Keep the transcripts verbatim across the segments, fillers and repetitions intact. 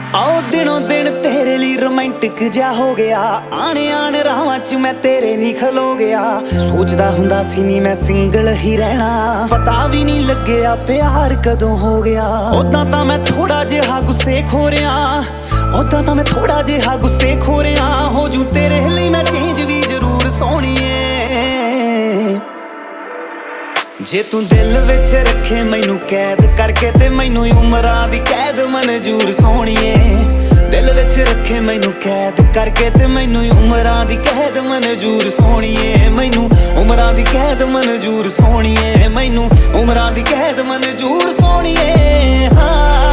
आओ दिनों दिन तेरे लिए रोमांटिक जा हो गया। आने आने राहां च मैं तेरे नहीं खलो गया। सोचदा हुंदा सी नी मैं सिंगल ही रहना, पता भी नहीं लग्या प्यार कदों हो गया। ओदां तां मैं थोड़ा जिहा गुस्से खो रिया, ओदां तां मैं थोड़ा जिहा गुस्से खो रिया। हो जू तेरे लिए मैं चेंज भी जरूर सोहणीए। जे तू दिल विच रखे मैनू कैद करके ते मैनू उमरां दी कैद मंजूर सोहणीए। दिल विच रखे मैनू कैद करके ते मैनू उमरां दी कैद मंजूर सोहणीए। मैनू उमरां दी कैद मंजूर सोहणीए। मैनू उमरां दी कैद मंजूर सोहणीए। हाँ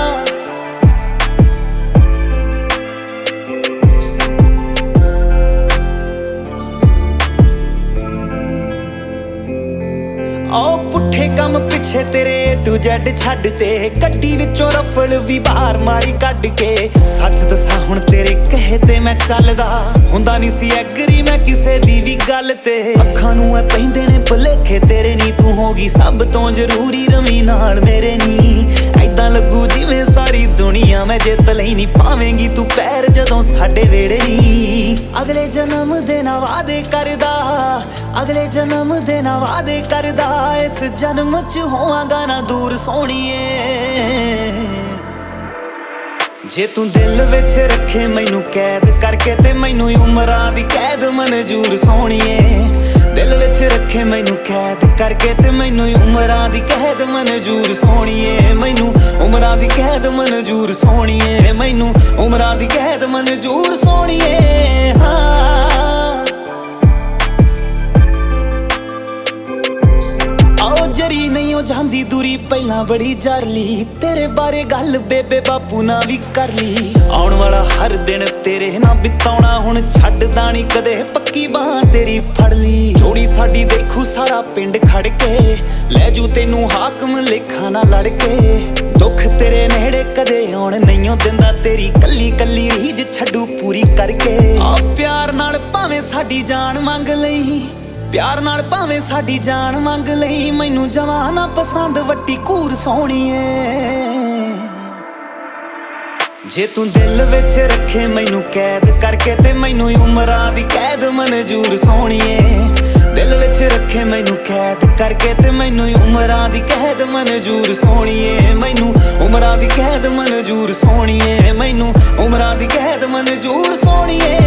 आओ पुट्ठे कम पिछे तेरे टू जैड छड्ड ते गड्डी विचों रफल भी बाहर मारी कड्ड के। सच दसा हुण तेरे कहे ते मैं चलदा हुंदा नहीं सी एग्री मैं किसे दी भी गल ते। अखां नूं ऐ पैंदे ने भुलेखे तेरे नी तू होगी सब तो जरूरी रवी नाल मेरे नी। ऐदां लगू जिवें सारी दुनिया मैं जित लई नी पावेंगी तू पैर जदों साडे वेड़े नी। अगले जन्म दे ना वादे करदा, अगले जन्म दे ना वादे करदा, इस जन्म च होवांगा ना दूर सोहणीए। जे तू दिल विच रखे मैनू कैद करके ते मैनू उमरां दी कैद मंजूर सोहणीए। दिल विच रखे मैनू कैद करके ते मैनू उमरां दी कैद मंजूर सोहणीए। मैनू उमरां दी कैद मंजूर सोहणीए। मैनू उमरां दी कैद मंजूर सोहणीए। हाँ जरी नहीं हो जांदी दूरी पहला बड़ी जारली, तेरे बारे गल बेबे बापू ना भी कर ली। आउण वाला हर दिन तेरे ना बिताउणा हुण छड्डदा नहीं कदे, पक्की बांह तेरी फड़ ली। जोड़ी साडी देखू सारा पिंड खड़ के, लै जू तेनू हाकम लेखा ना लड़ के। दुख तेरे नेड़े कदे आउण नहीं हो दिंदा, तेरी कल्ली कल्ली रीज छड्डू पूरी करके। आ प्यार नाल भावें साडी जान मंग लई, प्यार नाल भावें साडी जान मंग लई। मैनू जवाना पसंद वट्टी घूर सोहणीए। जे तू दिल विच रखे मैनू कैद करके ते मैनू उमरां दी कैद मंजूर सोहणीए। दिल विच रखे मैनू कैद करके ते मैनू उमरां दी कैद मंजूर सोहणीए। मैनू उमरां दी कैद मंजूर सोहणीए। मैनू उमरां दी कैद मंजूर सोहणीए।